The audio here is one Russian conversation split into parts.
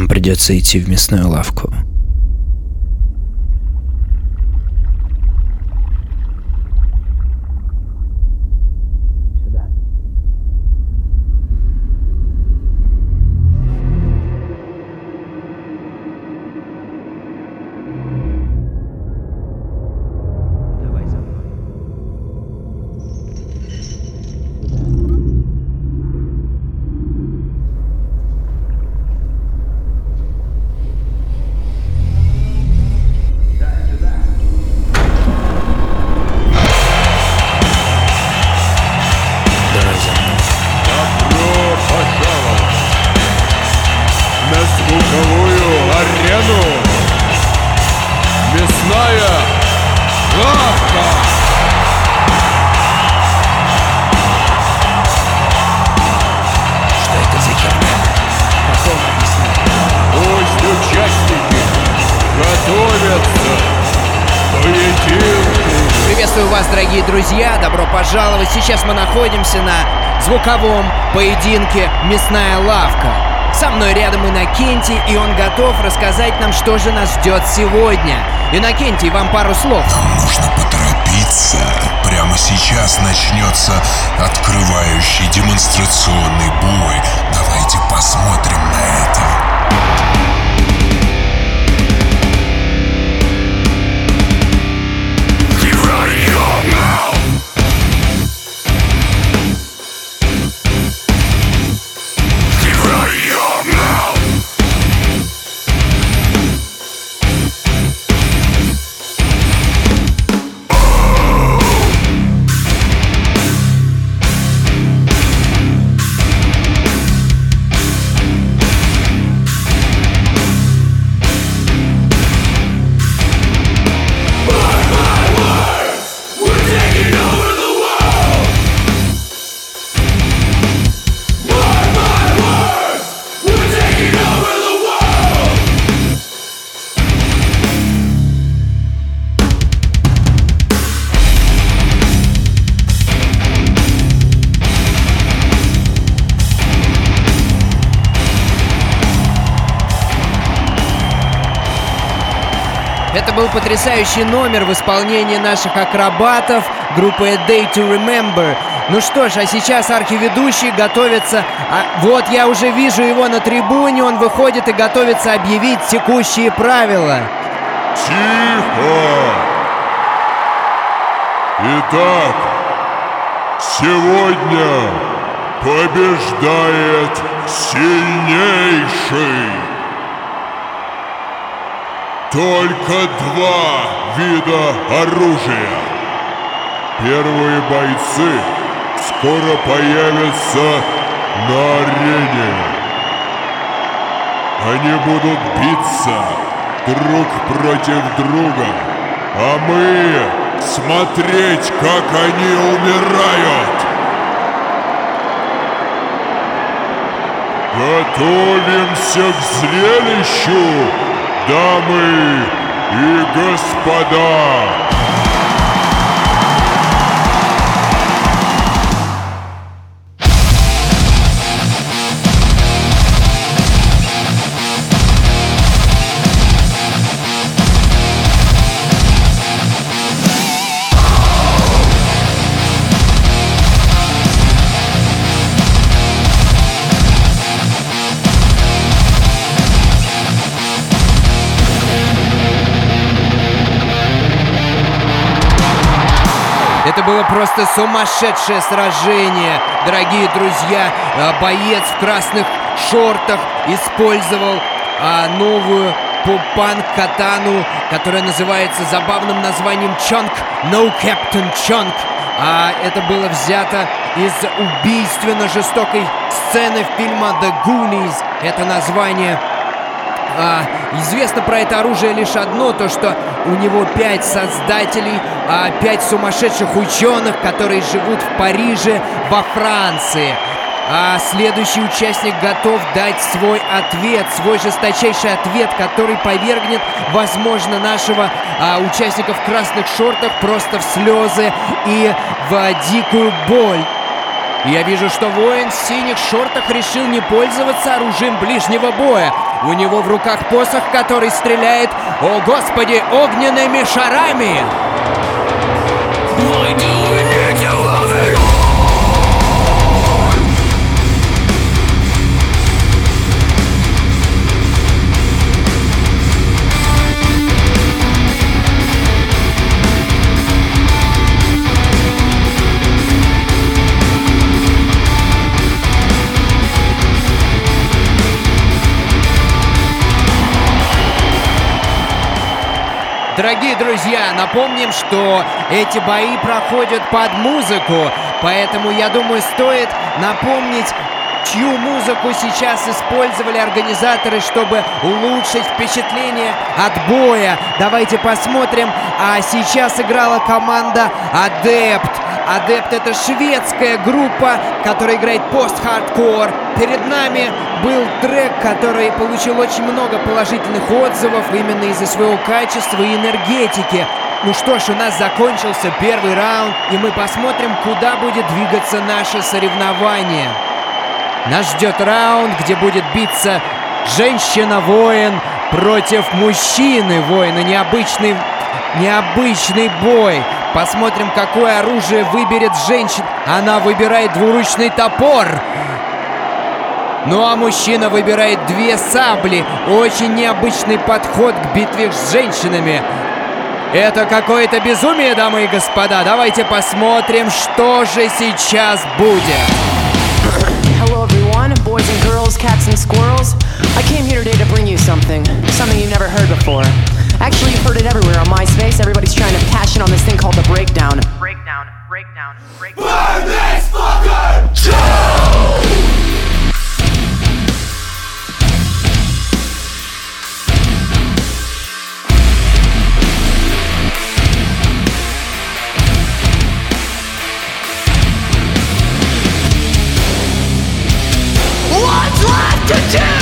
придется идти в мясную лавку. Звуковую арену. Мясная лавка. Что это за херня? Потом объясню. Пусть участники готовятся к поединку. Приветствую вас, дорогие друзья! Добро пожаловать! Сейчас мы находимся на звуковом поединке «Мясная лавка». Со мной рядом Иннокентий, и он готов рассказать нам, что же нас ждет сегодня. Иннокентий, вам пару слов. Нам нужно поторопиться. Прямо сейчас начнется открывающий демонстрационный бой. Давайте посмотрим на это. Это был потрясающий номер в исполнении наших акробатов группы A Day to Remember. Ну что ж, а сейчас архиведущий готовится. Вот я уже вижу его на трибуне, он выходит и готовится объявить текущие правила. Тихо! Итак, сегодня побеждает сильнейший. Только два вида оружия. Первые бойцы скоро появятся на арене. Они будут биться друг против друга, а мы смотреть, как они умирают. Готовимся к зрелищу, дамы и господа! Это было просто сумасшедшее сражение, дорогие друзья. Боец в красных шортах использовал новую панк-катану, которая называется забавным названием Chunk, No Captain Chunk. Это было взято из убийственно жестокой сцены фильма The Goonies. Это название. Известно про это оружие лишь одно, то что у него 5 создателей, 5 сумасшедших ученых, которые живут в Париже, во Франции. Следующий участник готов дать свой ответ, свой жесточайший ответ, который повергнет, возможно, нашего участника в красных шортах просто в слезы и в дикую боль. Я вижу, что воин в синих шортах решил не пользоваться оружием ближнего боя. У него в руках посох, который стреляет, о господи, огненными шарами. Дорогие друзья, напомним, что эти бои проходят под музыку, поэтому, я думаю, стоит напомнить, чью музыку сейчас использовали организаторы, чтобы улучшить впечатление от боя. Давайте посмотрим. А сейчас играла команда Адепт. Адепт — это шведская группа, которая играет пост-хардкор. Перед нами был трек, который получил очень много положительных отзывов именно из-за своего качества и энергетики. Ну что ж, у нас закончился первый раунд, и мы посмотрим, куда будет двигаться наше соревнование. Нас ждет раунд, где будет биться женщина-воин против мужчины-воина. Необычный бой. Посмотрим, какое оружие выберет женщина. Она выбирает двуручный топор. Ну а мужчина выбирает две сабли. Очень необычный подход к битве с женщинами. Это какое-то безумие, дамы и господа. Давайте посмотрим, что же сейчас будет. Hello everyone, boys and girls, cats and squirrels. I came here today to bring you something you've never heard before. Actually, you've heard it everywhere on MySpace. Everybody's trying to cash in on this thing called the breakdown. Breakdown. Burn this fucker down! What's left to do?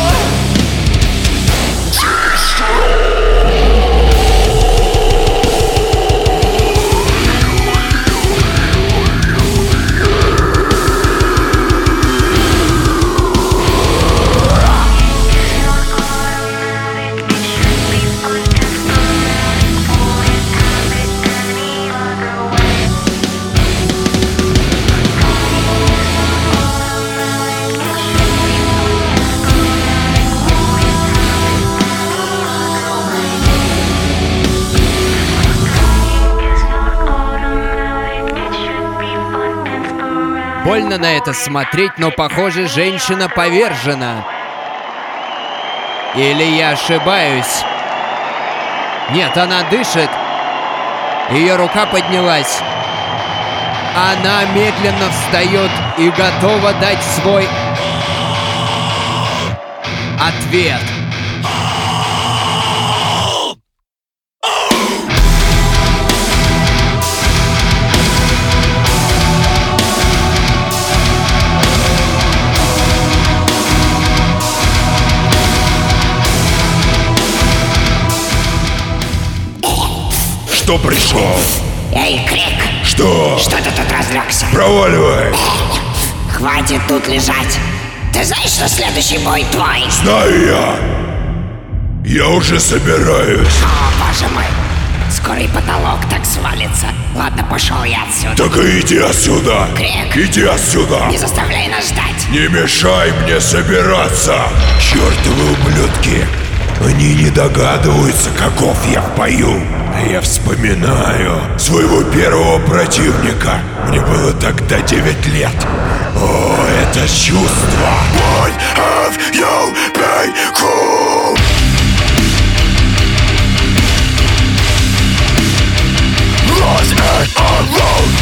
Больно на это смотреть, но, похоже, женщина повержена. Или я ошибаюсь? Нет, она дышит. Ее рука поднялась. Она медленно встает и готова дать свой ответ. Что пришел? Эй, Крик! Что? Что ты тут разлегся? Проваливай! Хватит тут лежать. Ты знаешь, что следующий бой твой? Знаю я! Я уже собираюсь. О, боже мой! Скоро и потолок так свалится. Ладно, пошел я отсюда. Так и иди отсюда! Крик! Иди отсюда! Не заставляй нас ждать. Не мешай мне собираться! Чертовы ублюдки! Они не догадываются, каков я в бою. А я вспоминаю своего первого противника. Мне было тогда 9 лет. О, это чувство! What have you become? Lost and alone.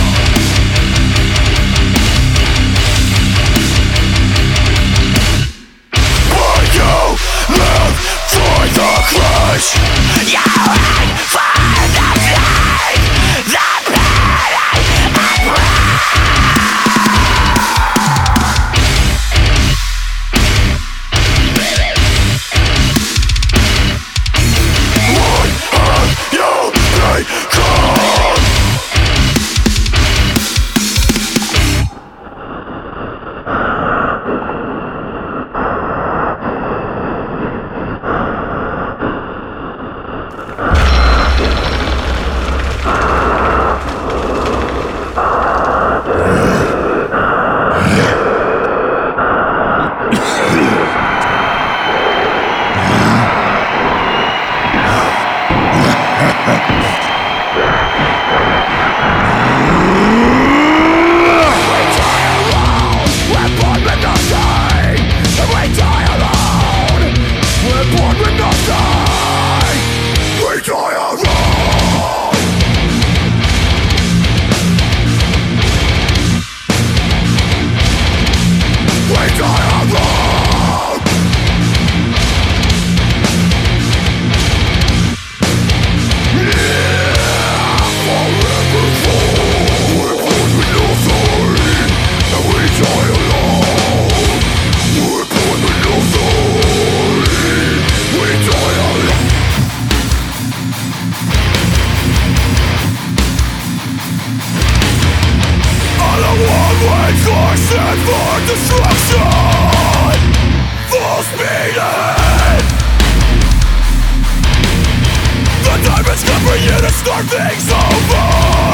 Will you live for the crush? You live for the pain, the pain and destined for destruction. Full speed ahead. The time has come for you to start things over.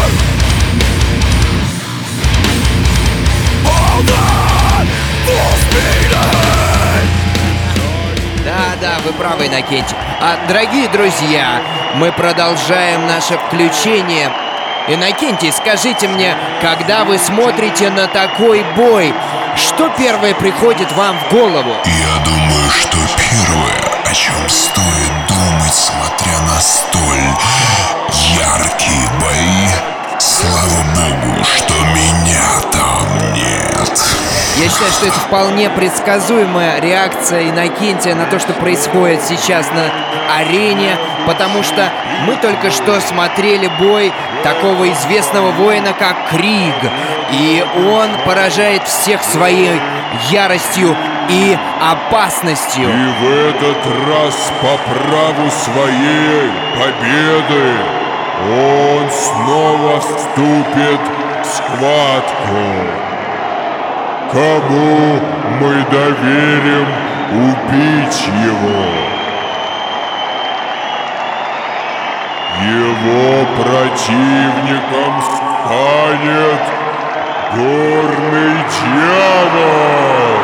Hold on. Full speed ahead. Да, вы правы, Иннокентий. Дорогие друзья, мы продолжаем наше включение. Иннокентий, скажите мне, когда вы смотрите на такой бой, что первое приходит вам в голову? Я думаю, что первое, о чем стоит думать, смотря на столь яркие бои, слава богу, что меня там нет. Я считаю, что это вполне предсказуемая реакция Иннокентия на то, что происходит сейчас на арене, потому что мы только что смотрели бой такого известного воина, как Криг, и он поражает всех своей яростью и опасностью. И в этот раз по праву своей победы он снова вступит в схватку. Кому мы доверим убить его? Его противником станет горный дьявол.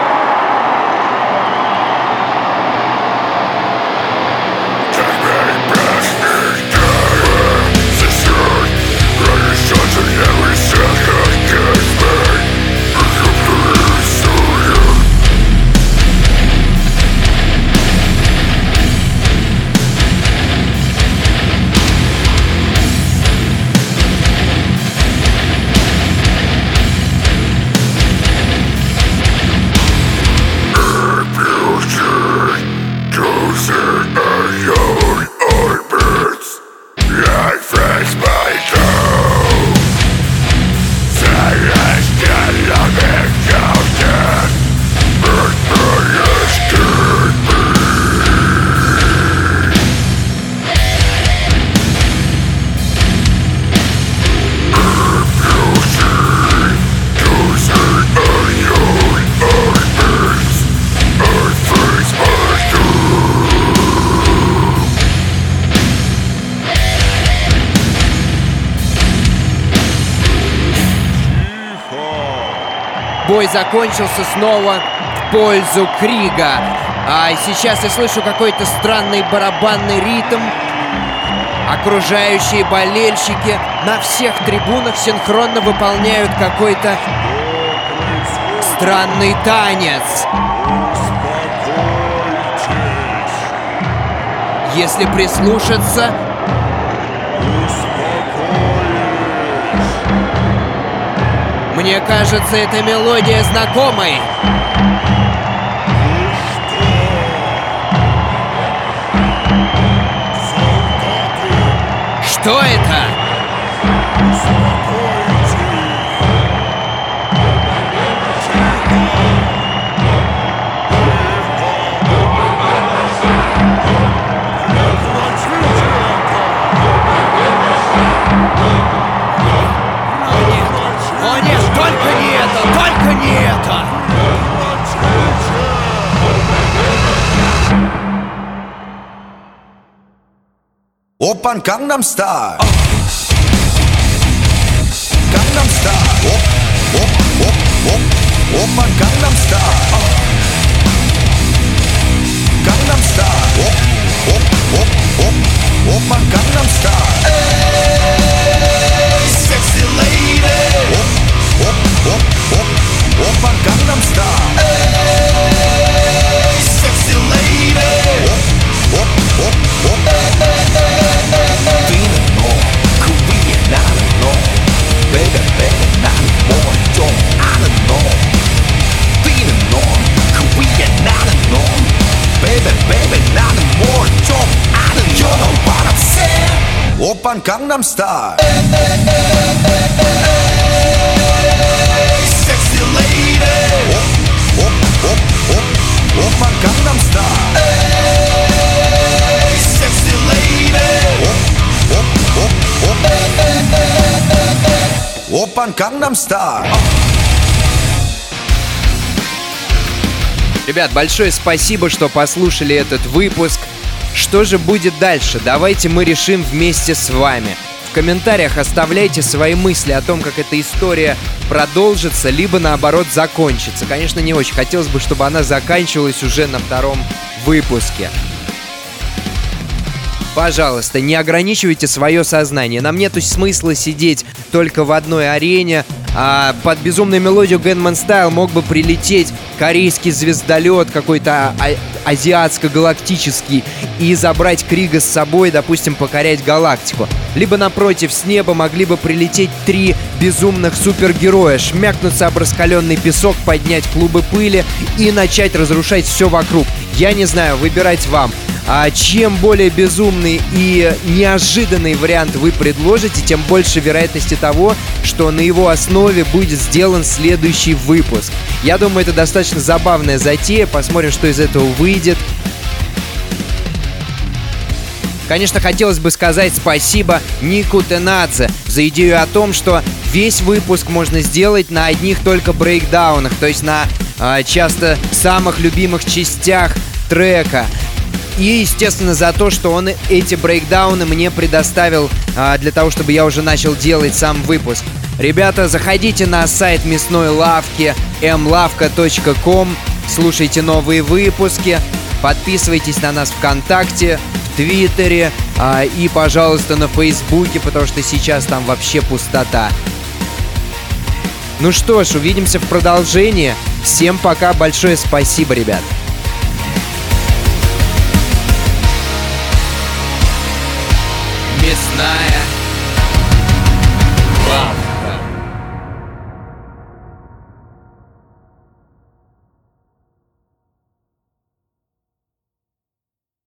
Бой закончился снова в пользу Крига. А сейчас я слышу какой-то странный барабанный ритм. Окружающие болельщики на всех трибунах синхронно выполняют какой-то странный танец. Если прислушаться, мне кажется, эта мелодия знакомой. Что это? О нет, только не это, только не это! Oppan Gangnam Style. Gangnam Style. Oppan Gangnam Style. Gangnam Style. Oppan Gangnam Style. Hey, sexy lady. Oppan Gangnam Style. Hey, sexy lady. Feeling more Korean, I don't know. Baby, not more. Don't I don't know. Feeling more Korean, I don't know. Baby, not more. Don't I don't know. You know what I'm saying? Oppan Gangnam Style. Hey, sexy lady. Oppan Gangnam Style. Hey, sexy lady. Oppan Gangnam Style. Ребят, большое спасибо, что послушали этот выпуск. Что же будет дальше? Давайте мы решим вместе с вами. В комментариях оставляйте свои мысли о том, как эта история продолжится, либо наоборот закончится. Конечно, не очень хотелось бы, чтобы она заканчивалась уже на втором выпуске. Пожалуйста, не ограничивайте свое сознание. Нам нету смысла сидеть только в одной арене. Под безумную мелодию Gangnam Style мог бы прилететь корейский звездолет, какой-то азиатско-галактический, и забрать Крига с собой, допустим, покорять галактику. Либо, напротив, с неба могли бы прилететь 3 безумных супергероя, шмякнуться об раскаленный песок, поднять клубы пыли и начать разрушать все вокруг. Я не знаю, выбирать вам. А чем более безумный и неожиданный вариант вы предложите, тем больше вероятности того, что на его основе будет сделан следующий выпуск. Я думаю, это достаточно забавная затея. Посмотрим, что из этого выйдет. Конечно, хотелось бы сказать спасибо Нику Тенадзе за идею о том, что весь выпуск можно сделать на одних только брейкдаунах, то есть на часто самых любимых частях трека. И, естественно, за то, что он эти брейкдауны мне предоставил для того, чтобы я уже начал делать сам выпуск. Ребята, заходите на сайт мясной лавки mlavka.com, слушайте новые выпуски, подписывайтесь на нас ВКонтакте, в Твиттере и, пожалуйста, на Фейсбуке, потому что сейчас там вообще пустота. Ну что ж, увидимся в продолжении. Всем пока, большое спасибо, ребят. Мясная